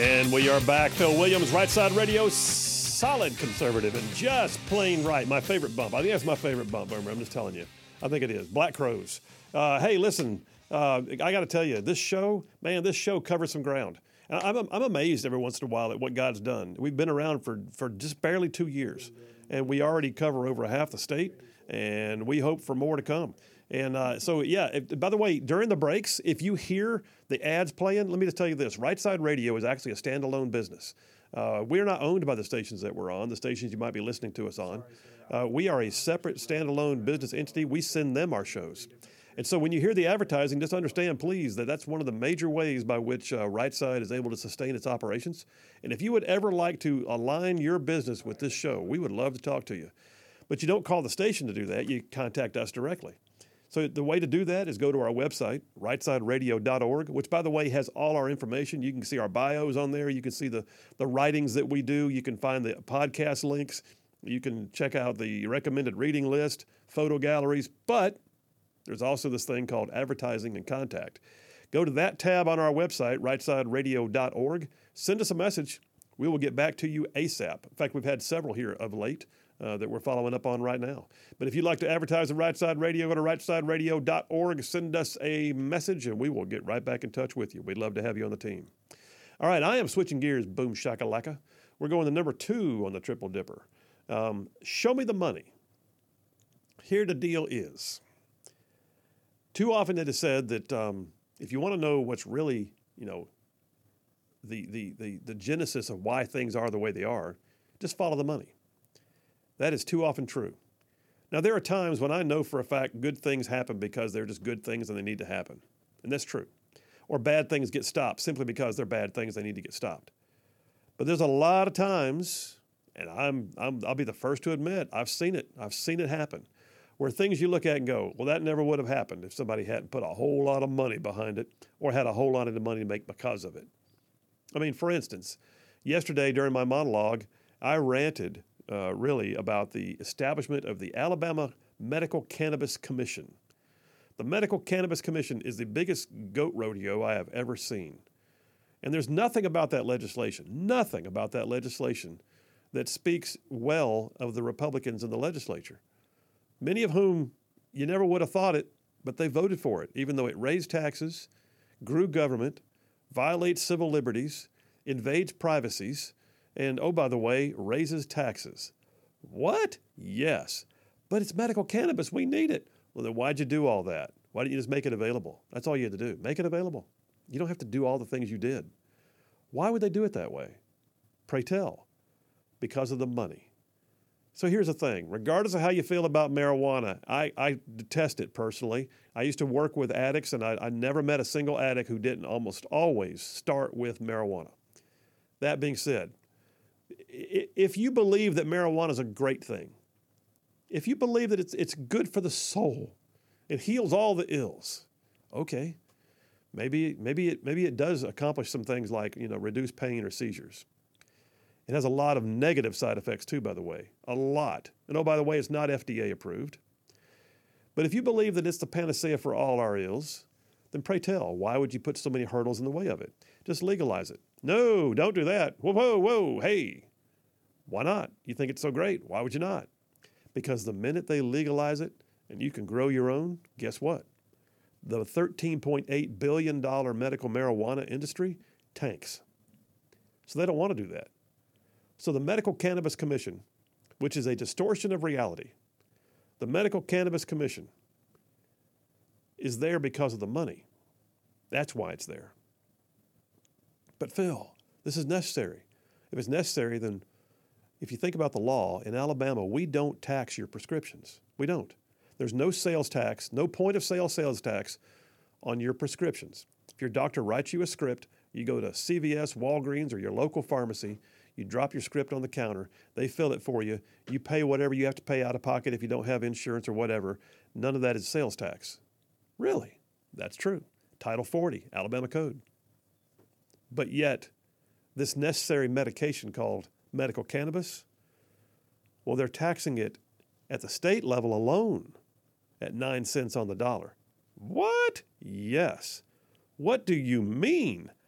And we are back. Phil Williams, Right Side Radio, solid conservative and just plain right. My favorite bump. I think that's my favorite bump, Boomer. I'm just telling you. I think it is. Black Crowes. Hey, listen, I got to tell you, this show covers some ground. And I'm amazed every once in a while at what God's done. We've been around for just barely 2 years, and we already cover over half the state, and we hope for more to come. And by the way, during the breaks, if you hear the ads playing, let me just tell you this. Right Side Radio is actually a standalone business. We're not owned by the stations that we're on, the stations you might be listening to us on. We are a separate standalone business entity. We send them our shows. And so when you hear the advertising, just understand, please, that that's one of the major ways by which Right Side is able to sustain its operations. And if you would ever like to align your business with this show, we would love to talk to you. But you don't call the station to do that. You contact us directly. So the way to do that is go to our website, rightsideradio.org, which, by the way, has all our information. You can see our bios on there. You can see the writings that we do. You can find the podcast links. You can check out the recommended reading list, photo galleries. But there's also this thing called advertising and contact. Go to that tab on our website, rightsideradio.org. Send us a message. We will get back to you ASAP. In fact, we've had several here of late that we're following up on right now. But if you'd like to advertise on Right Side Radio, go to rightsideradio.org, send us a message, and we will get right back in touch with you. We'd love to have you on the team. All right, I am switching gears, boom shakalaka. We're going to number 2 on the Triple Dipper. Show me the money. Here the deal is. Too often it is said that if you want to know what's really, the genesis of why things are the way they are, just follow the money. That is too often true. Now, there are times when I know for a fact good things happen because they're just good things and they need to happen. And that's true. Or bad things get stopped simply because they're bad things, they need to get stopped. But there's a lot of times, and I'll be the first to admit, I've seen it happen, where things you look at and go, well, that never would have happened if somebody hadn't put a whole lot of money behind it or had a whole lot of money to make because of it. I mean, for instance, yesterday during my monologue, I ranted really about the establishment of the Alabama Medical Cannabis Commission. The Medical Cannabis Commission is the biggest goat rodeo I have ever seen. And there's nothing about that legislation that speaks well of the Republicans in the legislature, many of whom you never would have thought it, but they voted for it, even though it raised taxes, grew government, violates civil liberties, invades privacies, and, oh, by the way, raises taxes. What? Yes. But it's medical cannabis. We need it. Well, then why'd you do all that? Why didn't you just make it available? That's all you had to do. Make it available. You don't have to do all the things you did. Why would they do it that way? Pray tell. Because of the money. So here's the thing. Regardless of how you feel about marijuana, I detest it personally. I used to work with addicts, and I never met a single addict who didn't almost always start with marijuana. That being said, if you believe that marijuana is a great thing, if you believe that it's good for the soul, it heals all the ills, okay, maybe it does accomplish some things like, reduce pain or seizures. It has a lot of negative side effects too, by the way, a lot. And oh, by the way, it's not FDA approved. But if you believe that it's the panacea for all our ills, then pray tell, why would you put so many hurdles in the way of it? Just legalize it. No, don't do that. Whoa, hey. Why not? You think it's so great. Why would you not? Because the minute they legalize it and you can grow your own, guess what? The $13.8 billion medical marijuana industry tanks. So they don't want to do that. So the Medical Cannabis Commission, which is a distortion of reality, the Medical Cannabis Commission is there because of the money. That's why it's there. But Phil, this is necessary. If it's necessary, then if you think about the law, in Alabama, we don't tax your prescriptions. We don't. There's no sales tax, no point of sale sales tax on your prescriptions. If your doctor writes you a script, you go to CVS, Walgreens, or your local pharmacy, you drop your script on the counter, they fill it for you, you pay whatever you have to pay out of pocket if you don't have insurance or whatever. None of that is sales tax. Really? That's true. Title 40, Alabama Code. But yet, this necessary medication called medical cannabis, well, they're taxing it at the state level alone at 9 cents on the dollar. What? Yes. What do you mean?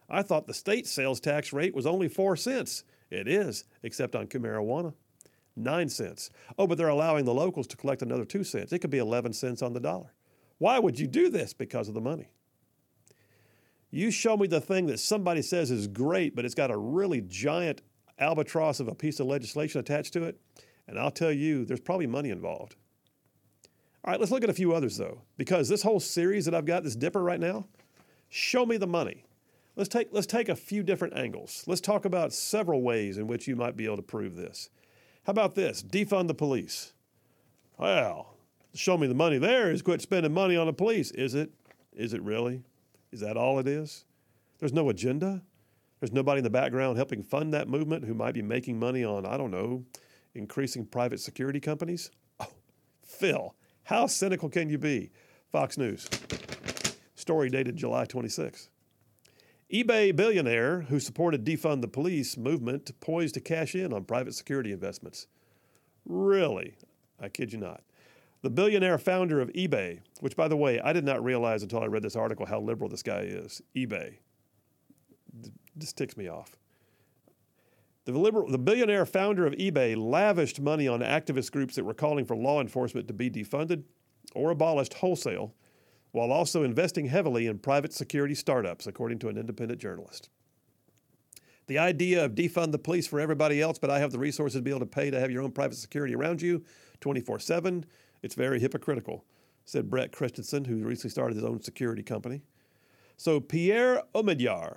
I thought the state sales tax rate was only 4 cents. It is, except on marijuana. 9 cents. Oh, but they're allowing the locals to collect another 2 cents. It could be 11 cents on the dollar. Why would you do this? Because of the money. You show me the thing that somebody says is great, but it's got a really giant albatross of a piece of legislation attached to it, and I'll tell you, there's probably money involved. All right, let's look at a few others, though, because this whole series that I've got, this Dipper right now, show me the money. Let's take a few different angles. Let's talk about several ways in which you might be able to prove this. How about this? Defund the police. Well, show me the money there is quit spending money on the police. Is it? Is it really? Is that all it is? There's no agenda? There's nobody in the background helping fund that movement who might be making money on, I don't know, increasing private security companies? Oh, Phil, how cynical can you be? Fox News. Story dated July 26. eBay billionaire who supported defund the police movement poised to cash in on private security investments. Really? I kid you not. The billionaire founder of eBay, which, by the way, I did not realize until I read this article how liberal this guy is. eBay. This ticks me off. The billionaire founder of eBay lavished money on activist groups that were calling for law enforcement to be defunded or abolished wholesale, while also investing heavily in private security startups, according to an independent journalist. The idea of defund the police for everybody else, but I have the resources to be able to pay to have your own private security around you 24/7, it's very hypocritical, said Brett Christensen, who recently started his own security company. So Pierre Omidyar,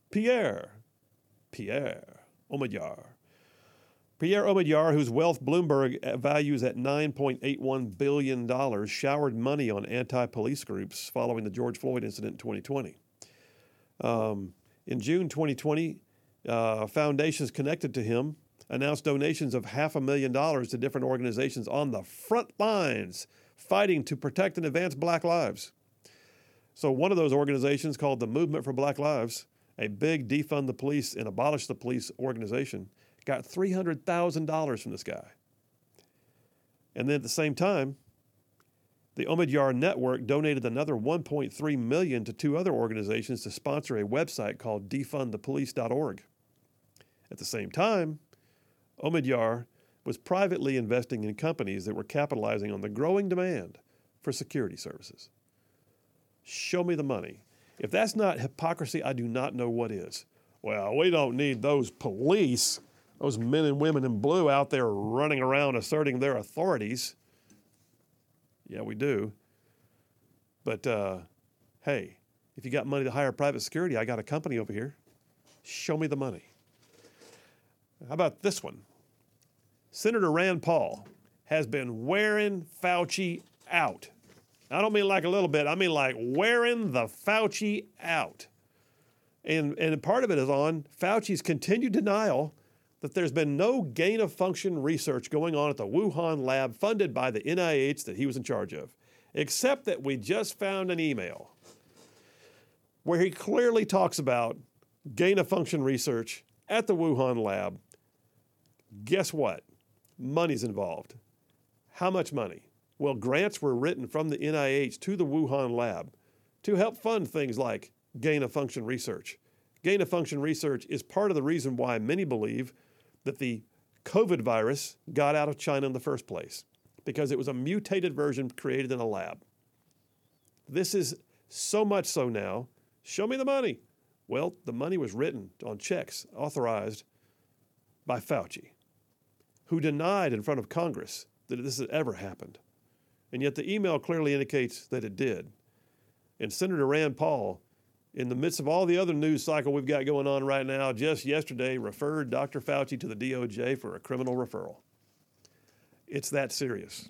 whose wealth Bloomberg values at $9.81 billion, showered money on anti-police groups following the George Floyd incident in 2020. In June 2020, foundations connected to him announced donations of $500,000 to different organizations on the front lines fighting to protect and advance Black lives. So one of those organizations, called the Movement for Black Lives, a big defund the police and abolish the police organization, got $300,000 from this guy. And then at the same time, the Omidyar Network donated another $1.3 million to two other organizations to sponsor a website called defundthepolice.org. At the same time, Omidyar was privately investing in companies that were capitalizing on the growing demand for security services. Show me the money. If that's not hypocrisy, I do not know what is. Well, we don't need those police, those men and women in blue out there running around asserting their authorities. Yeah, we do. But, hey, if you got money to hire private security, I got a company over here. Show me the money. How about this one? Senator Rand Paul has been wearing Fauci out. I don't mean like a little bit. I mean like wearing the Fauci out. And part of it is on Fauci's continued denial that there's been no gain-of-function research going on at the Wuhan lab funded by the NIH that he was in charge of, except that we just found an email where he clearly talks about gain-of-function research at the Wuhan lab. Guess what? Money's involved. How much money? Well, grants were written from the NIH to the Wuhan lab to help fund things like gain-of-function research. Gain-of-function research is part of the reason why many believe that the COVID virus got out of China in the first place, because it was a mutated version created in a lab. This is so much so now. Show me the money. Well, the money was written on checks authorized by Fauci, who denied in front of Congress that this had ever happened. And yet the email clearly indicates that it did. And Senator Rand Paul, in the midst of all the other news cycle we've got going on right now, just yesterday referred Dr. Fauci to the DOJ for a criminal referral. It's that serious.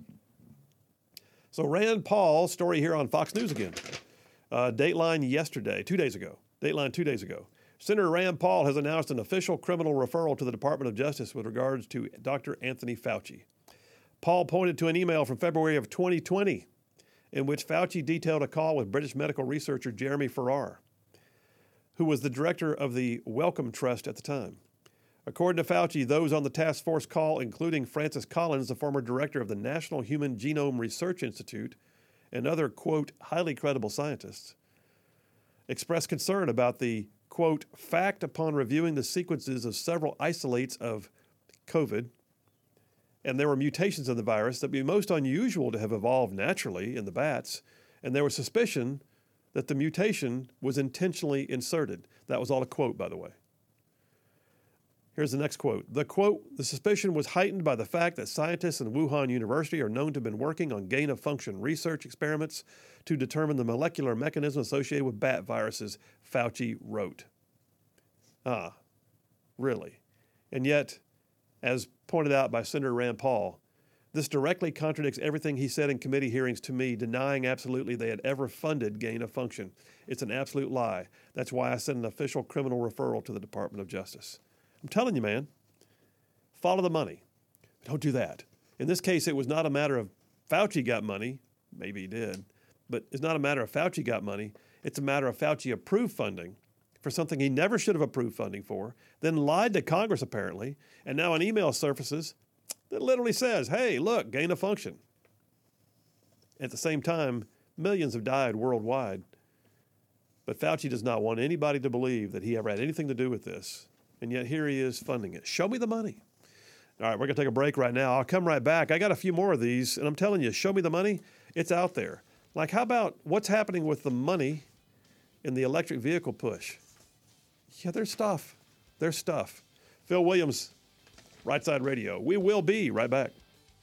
So Rand Paul, story here on Fox News again. Dateline yesterday, 2 days ago. Dateline 2 days ago. Senator Rand Paul has announced an official criminal referral to the Department of Justice with regards to Dr. Anthony Fauci. Paul pointed to an email from February of 2020 in which Fauci detailed a call with British medical researcher Jeremy Farrar, who was the director of the Wellcome Trust at the time. According to Fauci, those on the task force call, including Francis Collins, the former director of the National Human Genome Research Institute, and other, quote, highly credible scientists, expressed concern about the quote, fact upon reviewing the sequences of several isolates of COVID, and there were mutations in the virus that would be most unusual to have evolved naturally in the bats, and there was suspicion that the mutation was intentionally inserted. That was all a quote, by the way. Here's the next quote. The quote, the suspicion was heightened by the fact that scientists in Wuhan University are known to have been working on gain-of-function research experiments to determine the molecular mechanism associated with bat viruses, Fauci wrote. Ah, really? And yet, as pointed out by Senator Rand Paul, this directly contradicts everything he said in committee hearings to me, denying absolutely they had ever funded gain-of-function. It's an absolute lie. That's why I sent an official criminal referral to the Department of Justice. I'm telling you, man, follow the money. Don't do that. In this case, it was not a matter of Fauci got money. Maybe he did. But it's not a matter of Fauci got money. It's a matter of Fauci approved funding for something he never should have approved funding for, then lied to Congress apparently, and now an email surfaces that literally says, hey, look, gain of function. At the same time, millions have died worldwide. But Fauci does not want anybody to believe that he ever had anything to do with this. And yet here he is funding it. Show me the money. All right, we're going to take a break right now. I'll come right back. I got a few more of these, and I'm telling you, show me the money. It's out there. Like, how about what's happening with the money in the electric vehicle push? Yeah, there's stuff. There's stuff. Phil Williams, Right Side Radio. We will be right back.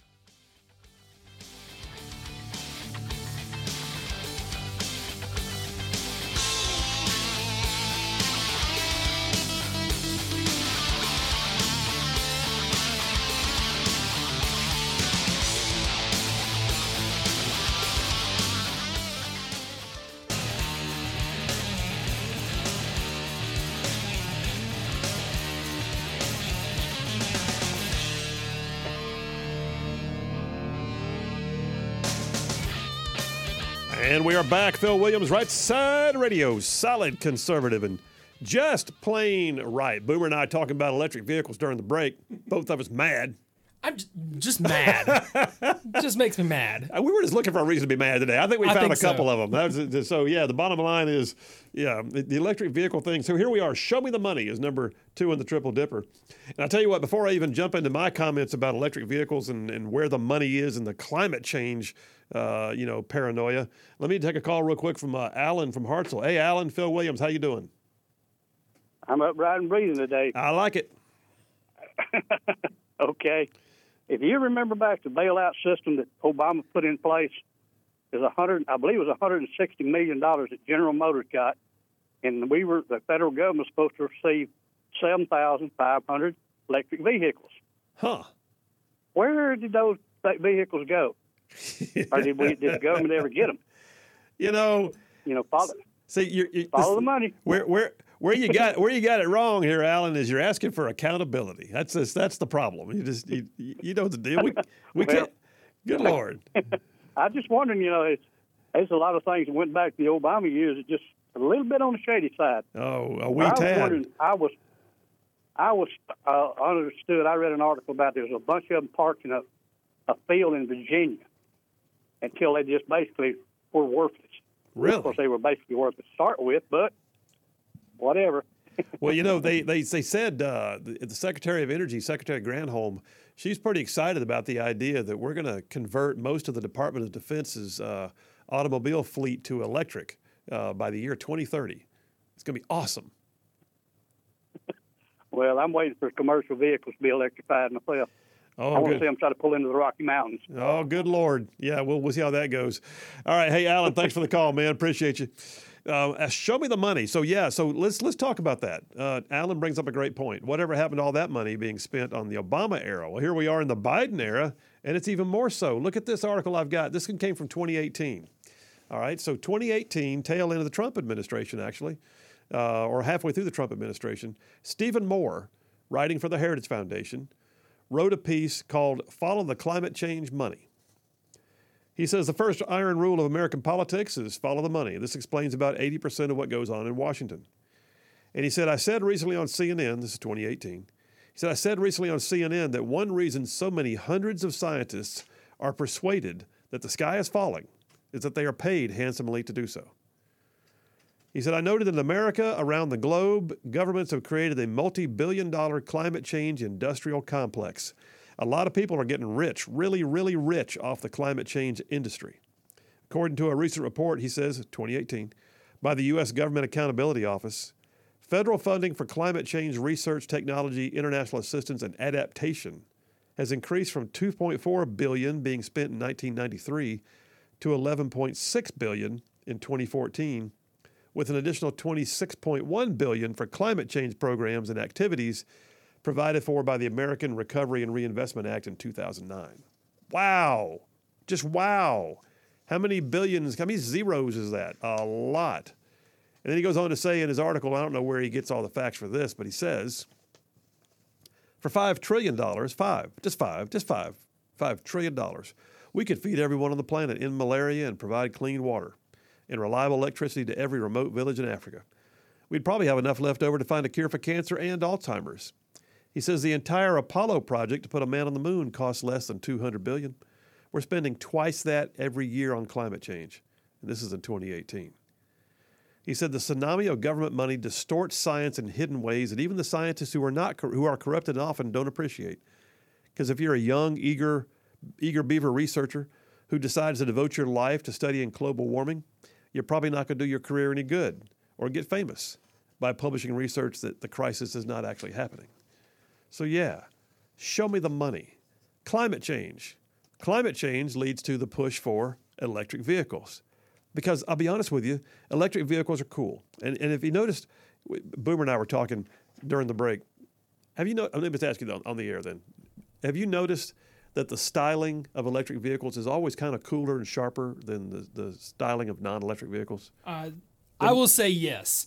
And we are back. Phil Williams, Right Side Radio, solid conservative and just plain right. Boomer and I talking about electric vehicles during the break. Both of us mad. I'm just mad. Just makes me mad. We were just looking for a reason to be mad today. I think we found a couple so. of them. So, yeah, the bottom line is, the electric vehicle thing. So here we are. Show me the money is number 2 in the Triple Dipper. And I'll tell you what, before I even jump into my comments about electric vehicles and where the money is and the climate change, paranoia, let me take a call real quick from Alan from Hartselle. Hey, Alan, Phil Williams, how you doing? I'm upright and breathing today. I like it. Okay. If you remember back the bailout system that Obama put in place, I believe it was $160 million that General Motors got, and the federal government was supposed to receive 7,500 electric vehicles. Huh. Where did those vehicles go? Or did the government ever get them? Follow the money. Where you got it wrong here, Alan, is you're asking for accountability. That's the problem. You know the deal. We can't. Good Lord. I just wondering, there's a lot of things that went back to the Obama years that just a little bit on the shady side. Oh, a wee tad. I was understood. I read an article about there was a bunch of them parked in a field in Virginia until they just basically were worthless. Really? Of course, they were basically worthless to start with, but whatever. Well, they said the Secretary of Energy, Secretary Granholm, she's pretty excited about the idea that we're going to convert most of the Department of Defense's automobile fleet to electric by the year 2030. It's going to be awesome. Well, I'm waiting for commercial vehicles to be electrified myself. Oh, I want good. to see them try to pull into the Rocky Mountains. Oh, good Lord. Yeah, we'll see how that goes. All right. Hey, Alan, thanks for the call, man. Appreciate you. Show me the money. So let's talk about that. Alan brings up a great point. Whatever happened to all that money being spent on the Obama era? Well, here we are in the Biden era, and it's even more so. Look at this article I've got. This one came from 2018. All right, so 2018, tail end of the Trump administration, actually, or halfway through the Trump administration. Stephen Moore, writing for the Heritage Foundation, wrote a piece called Follow the Climate Change Money. He says the first iron rule of American politics is follow the money. This explains about 80% of what goes on in Washington. And he said, I said recently on CNN, this is 2018, he said, I said recently on CNN that one reason so many hundreds of scientists are persuaded that the sky is falling is that they are paid handsomely to do so. He said, I noted that in America, around the globe, governments have created a multi-billion-dollar climate change industrial complex. A lot of people are getting rich, really, really rich off the climate change industry. According to a recent report, he says, 2018, by the U.S. Government Accountability Office, federal funding for climate change research, technology, international assistance, and adaptation has increased from $2.4 billion being spent in 1993 to $11.6 billion in 2014, with an additional $26.1 billion for climate change programs and activities provided for by the American Recovery and Reinvestment Act in 2009. Wow. Just wow. How many billions, how many zeros is that? A lot. And then he goes on to say in his article, I don't know where he gets all the facts for this, but he says, for $5 trillion, $5 trillion, we could feed everyone on the planet, end malaria, and provide clean water and reliable electricity to every remote village in Africa. We'd probably have enough left over to find a cure for cancer and Alzheimer's. He says the entire Apollo project to put a man on the moon costs less than $200 billion. We're spending twice that every year on climate change, and this is in 2018. He said the tsunami of government money distorts science in hidden ways that even the scientists who are corrupted often don't appreciate. Because if you're a young, eager beaver researcher who decides to devote your life to studying global warming, you're probably not going to do your career any good or get famous by publishing research that the crisis is not actually happening. So yeah, show me the money. Climate change. Climate change leads to the push for electric vehicles. Because I'll be honest with you, electric vehicles are cool. And if you noticed, Boomer and I were talking during the break. Let me just ask you on the air then. Have you noticed that the styling of electric vehicles is always kind of cooler and sharper than the styling of non-electric vehicles? I will say yes.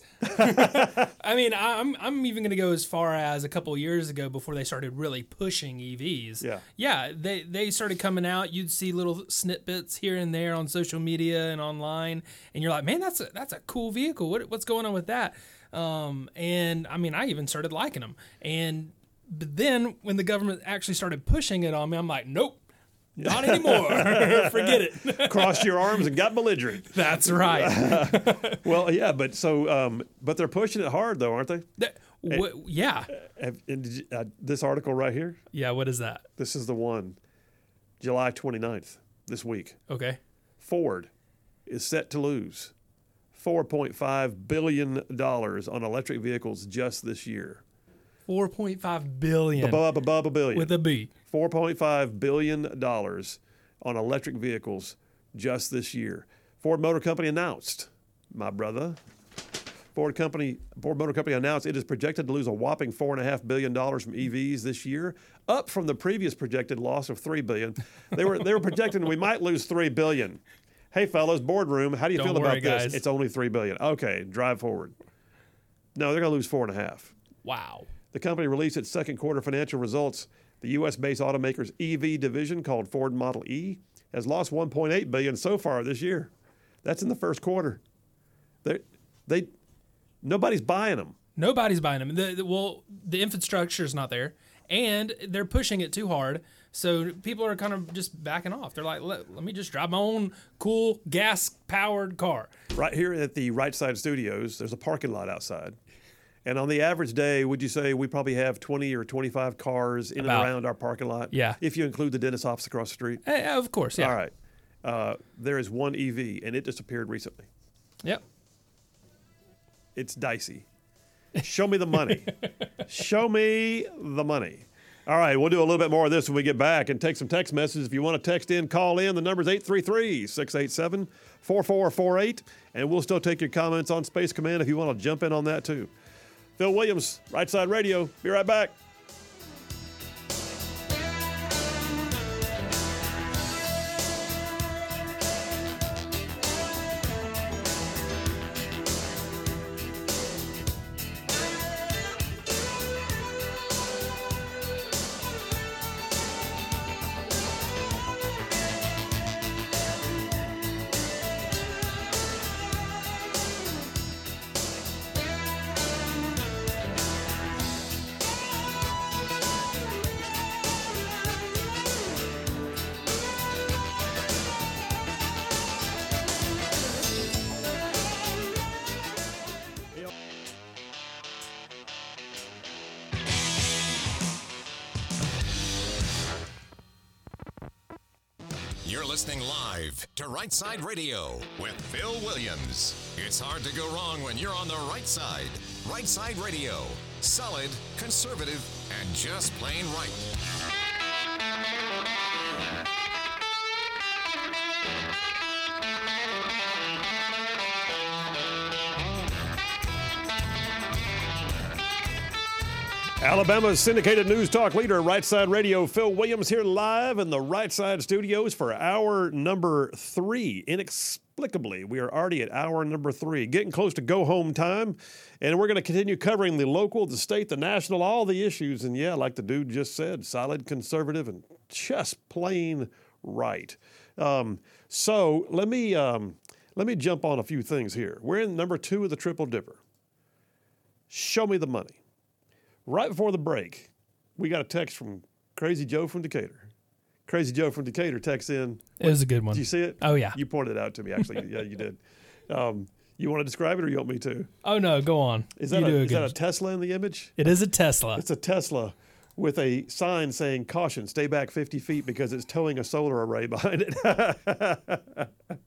I mean, I'm even going to go as far as a couple of years ago before they started really pushing EVs. Yeah, they started coming out. You'd see little snippets here and there on social media and online, and you're like, man, that's a cool vehicle. What's going on with that? And I mean, I even started liking them. But then when the government actually started pushing it on me, I'm like, nope. Not anymore. Forget it. Crossed your arms and got belligerent. That's right. Well, yeah, but they're pushing it hard, though, aren't they? Yeah. This article right here? Yeah, what is that? This is the one, July 29th, this week. Okay. Ford is set to lose $4.5 billion on electric vehicles just this year. $4.5 billion. Billion. With a B. $4.5 billion on electric vehicles just this year. Ford Motor Company announced, Ford Motor Company announced it is projected to lose a whopping $4.5 billion from EVs this year, up from the previous projected loss of $3 billion. They were projecting we might lose $3 billion. Hey, fellas, boardroom, how do you feel about this? Guys. It's only $3 billion. Okay, drive forward. No, they're going to lose $4.5. Wow. The company released its second quarter financial results. The U.S.-based automaker's EV division, called Ford Model E, has lost $1.8 billion so far this year. That's in the first quarter. Nobody's buying them. Nobody's buying them. The infrastructure is not there, and they're pushing it too hard. So people are kind of just backing off. They're like, let me just drive my own cool gas-powered car. Right here at the Right Side Studios, there's a parking lot outside. And on the average day, would you say we probably have 20 or 25 cars in and around our parking lot? Yeah. If you include the dentist office across the street? Of course, yeah. All right. There is one EV, and it disappeared recently. Yep. It's dicey. Show me the money. Show me the money. All right, we'll do a little bit more of this when we get back and take some text messages. If you want to text in, call in. The number is 833-687-4448, and we'll still take your comments on Space Command if you want to jump in on that too. Phil Williams, Right Side Radio. Be right back. You're listening live to Right Side Radio with Phil Williams. It's hard to go wrong when you're on the right side. Right Side Radio. Solid, conservative, and just plain right. Alabama's syndicated news talk leader, Right Side Radio, Phil Williams here live in the Right Side studios for hour number 3. Inexplicably, we are already at hour number 3, getting close to go-home time, and we're going to continue covering the local, the state, the national, all the issues, and yeah, like the dude just said, solid, conservative, and just plain right. So let me jump on a few things here. We're in number 2 of the Triple Dipper. Show me the money. Right before the break, we got a text from Crazy Joe from Decatur. Crazy Joe from Decatur texts in. It was a good one. Did you see it? Oh, yeah. You pointed it out to me, actually. Yeah, you did. You want to describe it or you want me to? Oh, no, go on. Is that a Tesla in the image? It is a Tesla. It's a Tesla with a sign saying, caution, stay back 50 feet because it's towing a solar array behind it.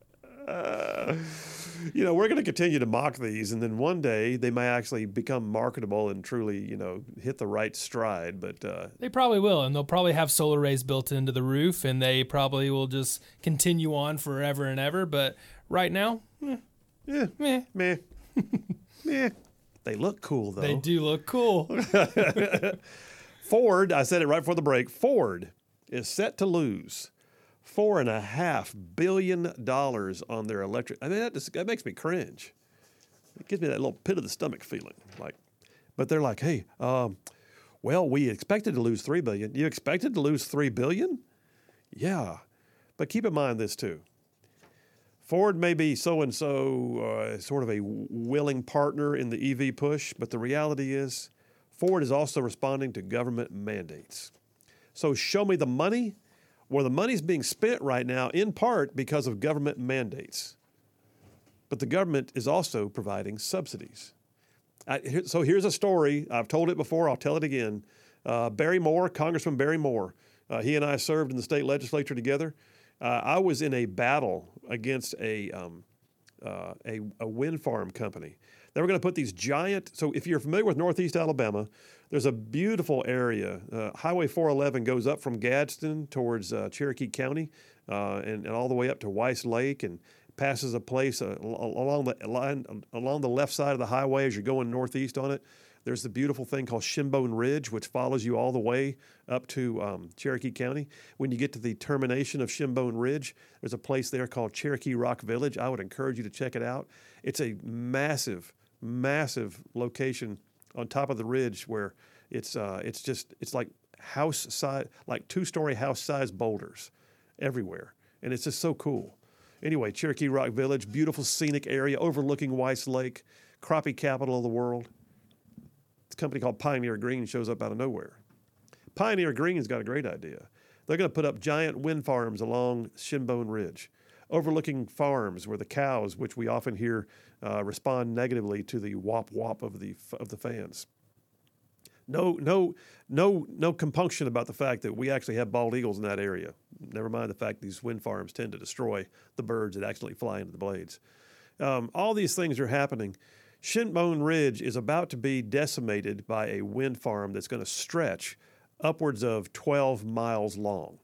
We're going to continue to mock these, and then one day they may actually become marketable and truly, hit the right stride. But they probably will, and they'll probably have solar arrays built into the roof, and they probably will just continue on forever and ever. But right now, meh. They look cool, though. They do look cool. Ford, I said it right before the break, Ford is set to lose $4.5 billion on their electric. I mean, that makes me cringe. It gives me that little pit of the stomach feeling. But they're like, hey, we expected to lose $3 billion. You expected to lose $3 billion? Yeah. But keep in mind this, too. Ford may be so-and-so, sort of a willing partner in the EV push, but the reality is Ford is also responding to government mandates. So show me the money. Where the money's being spent right now, in part because of government mandates. But the government is also providing subsidies. So here's a story. I've told it before. I'll tell it again. Barry Moore, Congressman Barry Moore, he and I served in the state legislature together. I was in a battle against a wind farm company. They were going to put these giant, so if you're familiar with Northeast Alabama, there's a beautiful area. Highway 411 goes up from Gadsden towards Cherokee County and all the way up to Weiss Lake and passes a place along the left side of the highway as you're going northeast on it. There's the beautiful thing called Shinbone Ridge, which follows you all the way up to Cherokee County. When you get to the termination of Shinbone Ridge, there's a place there called Cherokee Rock Village. I would encourage you to check it out. It's a massive location on top of the ridge where it's like house size, like 2-story house size boulders everywhere, and it's just so cool. Anyway, Cherokee Rock Village, beautiful scenic area overlooking Weiss Lake, crappie capital of the world. It's a company called Pioneer Green shows up out of nowhere. Pioneer Green's got a great idea. They're going to put up giant wind farms along Shinbone Ridge, overlooking farms where the cows, which we often hear, respond negatively to the whop whop of the fans. No compunction about the fact that we actually have bald eagles in that area. Never mind the fact these wind farms tend to destroy the birds that actually fly into the blades. All these things are happening. Shinbone Ridge is about to be decimated by a wind farm that's going to stretch upwards of 12 miles long.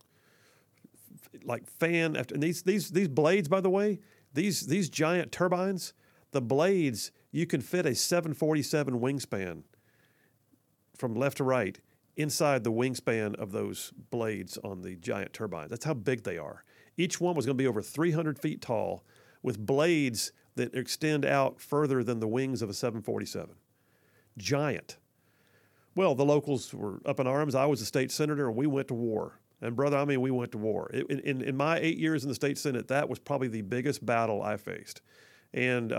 Like fan after, and these blades, by the way, these giant turbines, the blades, you can fit a 747 wingspan from left to right inside the wingspan of those blades on the giant turbines. That's how big they are. Each one was going to be over 300 feet tall with blades that extend out further than the wings of a 747. Giant. Well, the locals were up in arms. I was a state senator, and we went to war. And, brother, we went to war. In my 8 years in the state Senate, that was probably the biggest battle I faced. And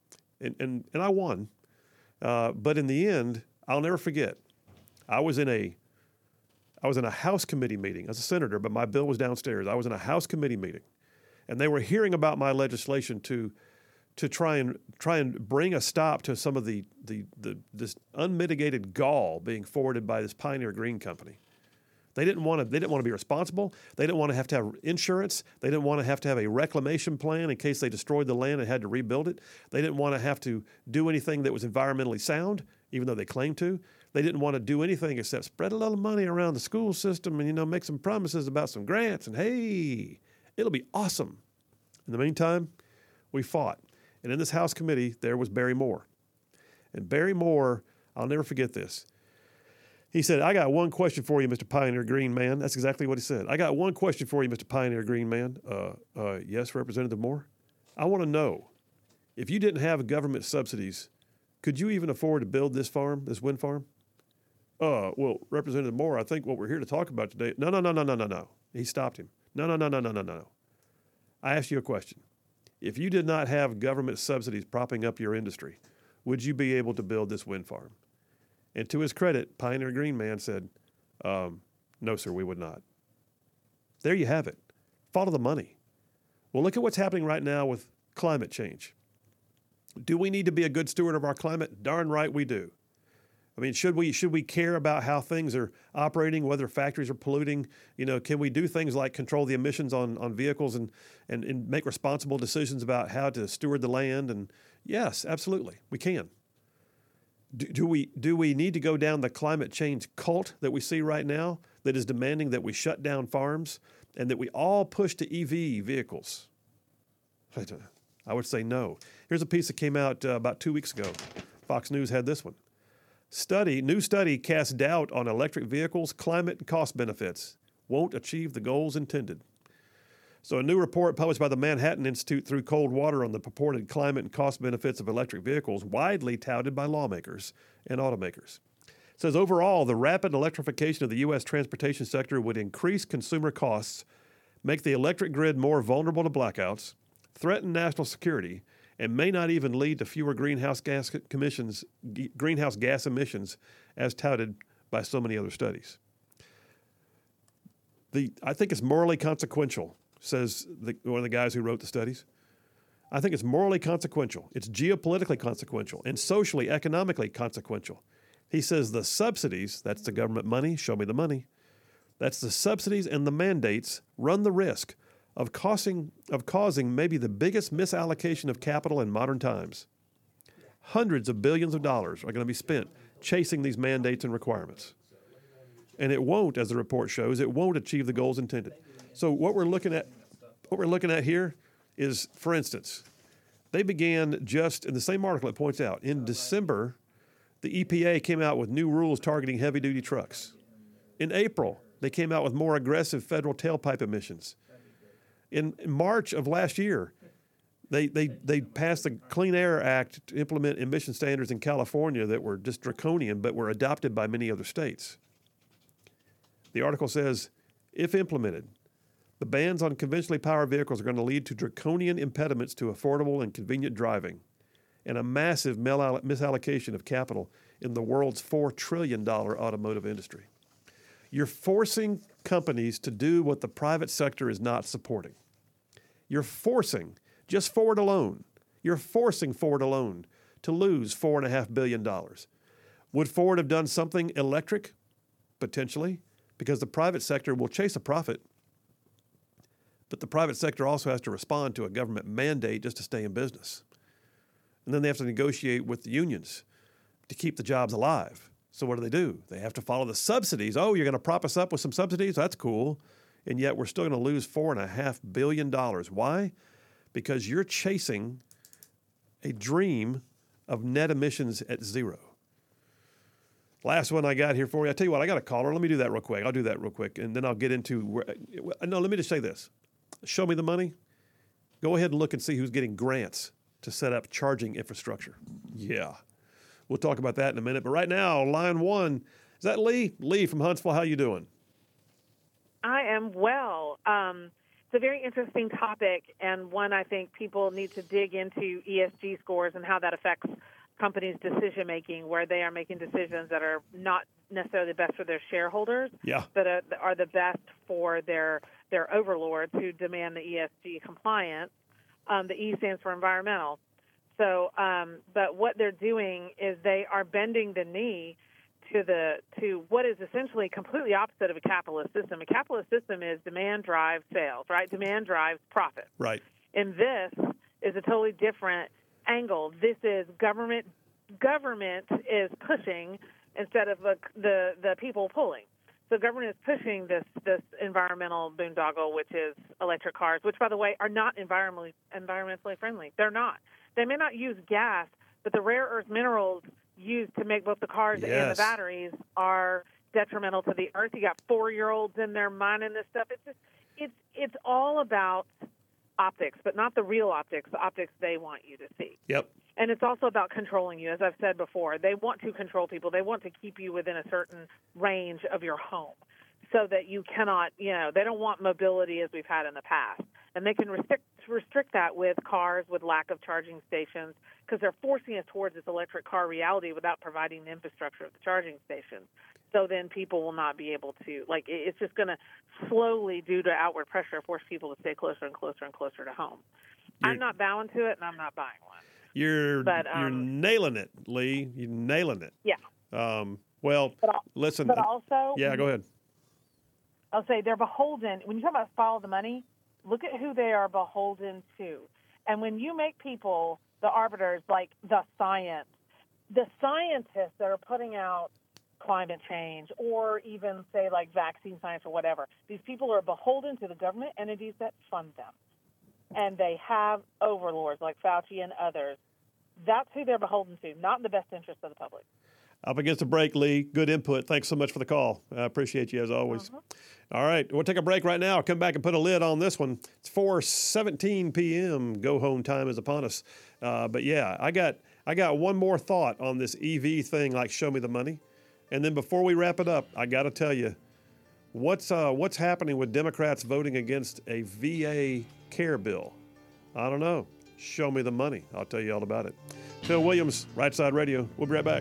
I won. But in the end, I'll never forget, I was in a House committee meeting as a senator, but my bill was downstairs. I was in a House committee meeting, and they were hearing about my legislation to try and bring a stop to some of this unmitigated gall being forwarded by this Pioneer Green company. They didn't want to be responsible. They didn't want to have insurance. They didn't want to have a reclamation plan in case they destroyed the land and had to rebuild it. They didn't want to have to do anything that was environmentally sound, even though they claimed to. They didn't want to do anything except spread a little money around the school system and, make some promises about some grants. And, hey, it'll be awesome. In the meantime, we fought. And in this House committee, there was Barry Moore. And Barry Moore, I'll never forget this. He said, I got one question for you, Mr. Pioneer Green Man. That's exactly what he said. I got one question for you, Mr. Pioneer Green Man. Yes, Representative Moore? I want to know, if you didn't have government subsidies, could you even afford to build this farm, this wind farm? Well, Representative Moore, I think what we're here to talk about today. No. He stopped him. No. I asked you a question. If you did not have government subsidies propping up your industry, would you be able to build this wind farm? And to his credit, Pioneer Green Man said, no, sir, we would not. There you have it. Follow the money. Well, look at what's happening right now with climate change. Do we need to be a good steward of our climate? Darn right we do. I mean, should we care about how things are operating, whether factories are polluting? Can we do things like control the emissions on vehicles and make responsible decisions about how to steward the land? And yes, absolutely, we can. Do we need to go down the climate change cult that we see right now that is demanding that we shut down farms and that we all push to EV vehicles? I would say no. Here's a piece that came out about 2 weeks ago. Fox News had this one. New study casts doubt on electric vehicles, climate and cost benefits. Won't achieve the goals intended. So a new report published by the Manhattan Institute threw cold water on the purported climate and cost benefits of electric vehicles, widely touted by lawmakers and automakers. It says overall, the rapid electrification of the U.S. transportation sector would increase consumer costs, make the electric grid more vulnerable to blackouts, threaten national security, and may not even lead to fewer greenhouse gas emissions as touted by so many other studies. I think it's morally consequential, says one of the guys who wrote the studies. I think it's morally consequential. It's geopolitically consequential and socially, economically consequential. He says the subsidies, that's the government money, show me the money, that's the subsidies and the mandates run the risk of causing maybe the biggest misallocation of capital in modern times. Hundreds of billions of dollars are going to be spent chasing these mandates and requirements. And it won't, as the report shows, it won't achieve the goals intended. So what we're looking at here is, for instance, they began just, in the same article it points out, in December, the EPA came out with new rules targeting heavy-duty trucks. In April, they came out with more aggressive federal tailpipe emissions. In March of last year, they passed the Clean Air Act to implement emission standards in California that were just draconian, but were adopted by many other states. The article says, if implemented, the bans on conventionally powered vehicles are going to lead to draconian impediments to affordable and convenient driving and a massive misallocation of capital in the world's $4 trillion automotive industry. You're forcing companies to do what the private sector is not supporting. You're forcing, just Ford alone, you're forcing Ford alone to lose $4.5 billion. Would Ford have done something electric? Potentially, because the private sector will chase a profit. But the private sector also has to respond to a government mandate just to stay in business. And then they have to negotiate with the unions to keep the jobs alive. So what do? They have to follow the subsidies. Oh, you're going to prop us up with some subsidies? That's cool. And yet we're still going to lose $4.5 billion. Why? Because you're chasing a dream of net emissions at zero. Last one I got here for you. I tell you what, I got a caller. Let me do that real quick. I'll do that real quick. And then I'll get into let me just say this. Show me the money. Go ahead and look and see who's getting grants to set up charging infrastructure. Yeah. We'll talk about that in a minute. But right now, line one, is that Lee? Lee from Huntsville, how you doing? I am well. It's a very interesting topic, and one I think people need to dig into ESG scores and how that affects companies' decision-making, where they are making decisions that are not necessarily the best for their shareholders, but are the best for their overlords who demand the ESG compliance. The E stands for environmental. So, but what they're doing is they are bending the knee to what is essentially completely opposite of a capitalist system. A capitalist system is demand drives sales, right? Demand drives profit. Right. And this is a totally different angle. This is government is pushing instead of the people pulling. So government is pushing this environmental boondoggle, which is electric cars, which, by the way, are not environmentally friendly. They're not. They may not use gas, but the rare earth minerals used to make both the cars and the batteries are detrimental to the earth. You got 4-year-olds in there mining this stuff. It's all about optics, but not the real optics, the optics they want you to see. Yep. And it's also about controlling you. As I've said before, they want to control people. They want to keep you within a certain range of your home so that you cannot, they don't want mobility as we've had in the past. And they can restrict that with cars, with lack of charging stations, because they're forcing us towards this electric car reality without providing the infrastructure of the charging stations. So then people will not be able to, it's just going to slowly, due to outward pressure, force people to stay closer and closer and closer to home. I'm not bowing to it, and I'm not buying one. You're nailing it, Lee. You're nailing it. Yeah. Listen. But also, yeah, go ahead. I'll say they're beholden. When you talk about follow the money, look at who they are beholden to. And when you make people the arbiters, like the scientists that are putting out climate change, or even say like vaccine science or whatever, these people are beholden to the government entities that fund them. And they have overlords like Fauci and others. That's who they're beholden to, not in the best interest of the public. Up against a break, Lee. Good input. Thanks so much for the call. I appreciate you as always. All right, we'll take a break right now. Come back and put a lid on this one. It's 4:17 p.m. Go home time is upon us. But yeah, I got one more thought on this EV thing, like show me the money. And then before we wrap it up, I got to tell you, what's happening with Democrats voting against a VA care bill? I don't know. Show me the money. I'll tell you all about it. Phil Williams, Right Side Radio. We'll be right back.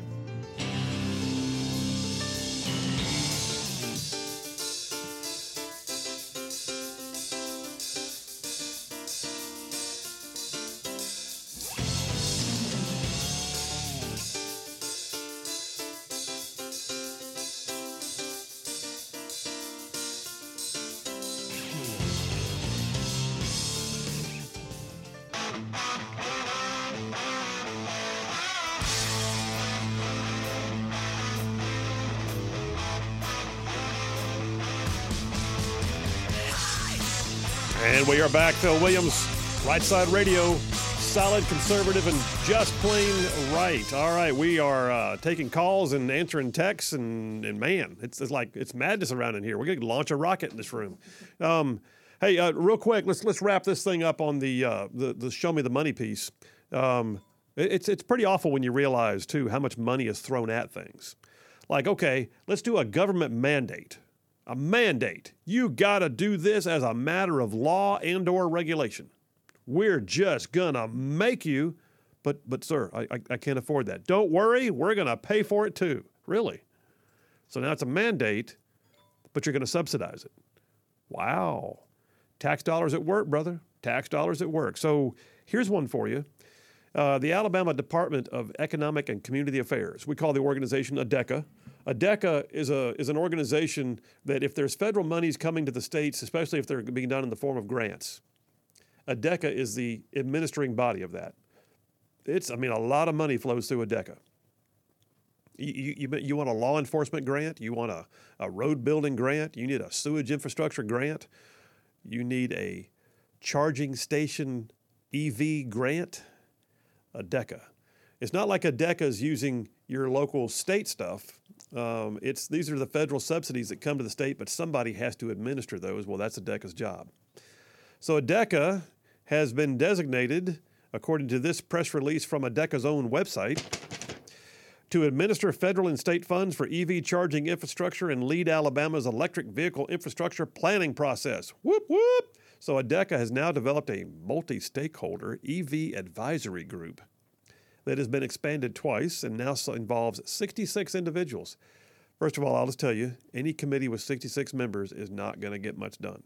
And we are back. Phil Williams, Right Side Radio, solid, conservative, and just plain right. All right, we are taking calls and answering texts, and man, it's like it's madness around in here. We're going to launch a rocket in this room. Hey, real quick, let's wrap this thing up on the show me the money piece. It's pretty awful when you realize too how much money is thrown at things. Like, okay, let's do a government mandate. A mandate. You got to do this as a matter of law and or regulation. We're just going to make you, but sir, I can't afford that. Don't worry, we're going to pay for it too. Really? So now it's a mandate, but you're going to subsidize it. Wow. Tax dollars at work, brother. Tax dollars at work. So here's one for you. The Alabama Department of Economic and Community Affairs, we call the organization ADECA. ADECA is an organization that if there's federal monies coming to the states, especially if they're being done in the form of grants, ADECA is the administering body of that. A lot of money flows through ADECA. You want a law enforcement grant? You want a road building grant? You need a sewage infrastructure grant? You need a charging station EV grant? ADECA. It's not like ADECA is using your local state stuff. These are the federal subsidies that come to the state, but somebody has to administer those. Well, that's ADECA's job. So ADECA has been designated, according to this press release from ADECA's own website, to administer federal and state funds for EV charging infrastructure and lead Alabama's electric vehicle infrastructure planning process. Whoop, whoop. So ADECA has now developed a multi-stakeholder EV advisory group that has been expanded twice and now involves 66 individuals. First of all, I'll just tell you, any committee with 66 members is not going to get much done.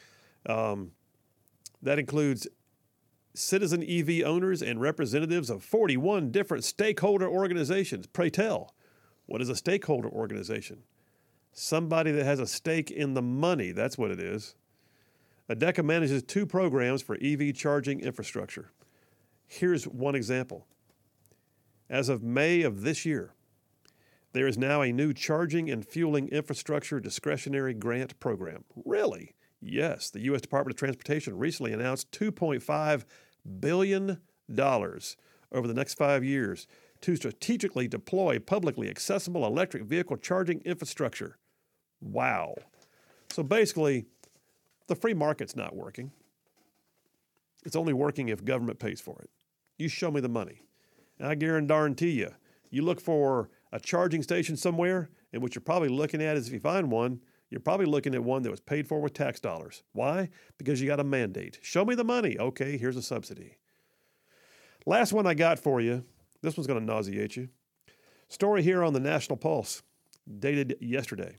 That includes citizen EV owners and representatives of 41 different stakeholder organizations. Pray tell, What is a stakeholder organization? Somebody that has a stake in the money. That's what it is. ADECA manages 2 programs for EV charging infrastructure. Here's one example. As of May of this year, there is now a new charging and fueling infrastructure discretionary grant program. Really? Yes. The U.S. Department of Transportation recently announced $2.5 billion over the next 5 years to strategically deploy publicly accessible electric vehicle charging infrastructure. Wow. So basically, the free market's not working. It's only working if government pays for it. You show me the money. And I guarantee you, you look for a charging station somewhere, and what you're probably looking at is, if you find one, you're probably looking at one that was paid for with tax dollars. Why? Because you got a mandate. Show me the money. Okay, here's a subsidy. Last one I got for you. This one's going to nauseate you. Story here on the National Pulse, dated yesterday.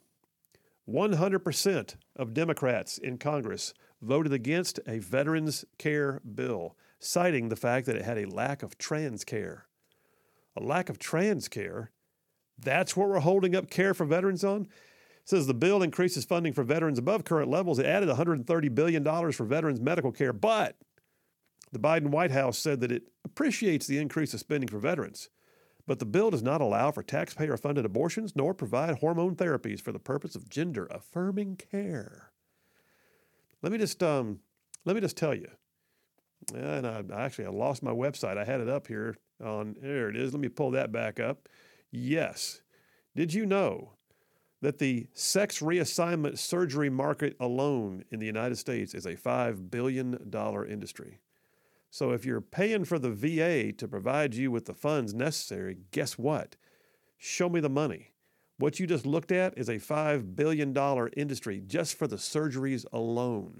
100% of Democrats in Congress voted against a veterans care bill, citing the fact that it had a lack of trans care. A lack of trans care? That's what we're holding up care for veterans on? It says the bill increases funding for veterans above current levels. It added $130 billion for veterans medical care, but the Biden White House said that it appreciates the increase of spending for veterans, but the bill does not allow for taxpayer-funded abortions nor provide hormone therapies for the purpose of gender-affirming care. Let me just tell you, and I lost my website. I had it up here there it is. Let me pull that back up. Yes. Did you know that the sex reassignment surgery market alone in the United States is a $5 billion industry? So if you're paying for the VA to provide you with the funds necessary, guess what? Show me the money. What you just looked at is a $5 billion industry just for the surgeries alone.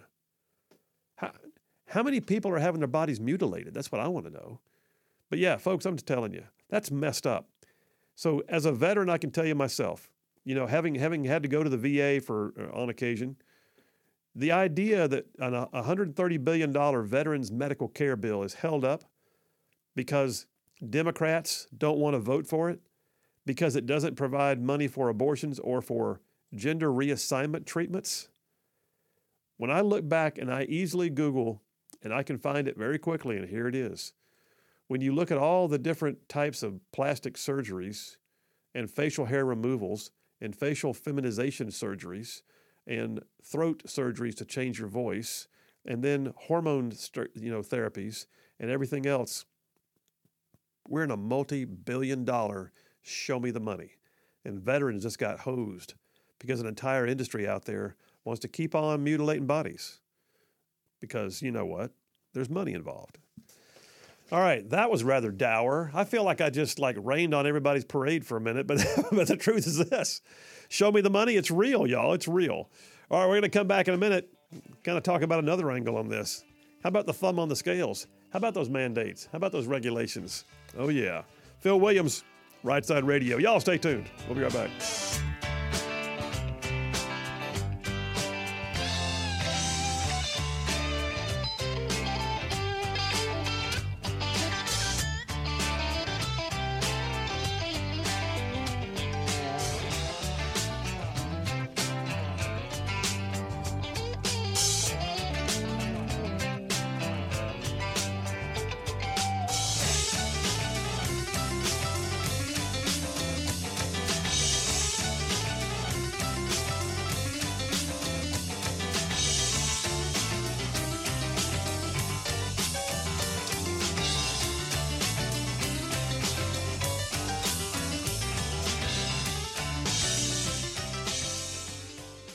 How many people are having their bodies mutilated? That's what I want to know. But yeah, folks, I'm just telling you, that's messed up. So as a veteran, I can tell you myself, having had to go to the VA on occasion, the idea that a $130 billion veterans medical care bill is held up because Democrats don't want to vote for it, because it doesn't provide money for abortions or for gender reassignment treatments. When I look back and I easily Google, and I can find it very quickly, and here it is. When you look at all the different types of plastic surgeries and facial hair removals and facial feminization surgeries and throat surgeries to change your voice, and then hormone therapies and everything else, we're in a multi-billion-dollar show me the money. And veterans just got hosed because an entire industry out there wants to keep on mutilating bodies because, you know what, there's money involved. All right, that was rather dour. I feel like I just rained on everybody's parade for a minute, but but the truth is this. Show me the money. It's real, y'all. It's real. All right, we're going to come back in a minute, kind of talk about another angle on this. How about the thumb on the scales? How about those mandates? How about those regulations? Oh, yeah. Phil Williams, Right Side Radio. Y'all stay tuned. We'll be right back.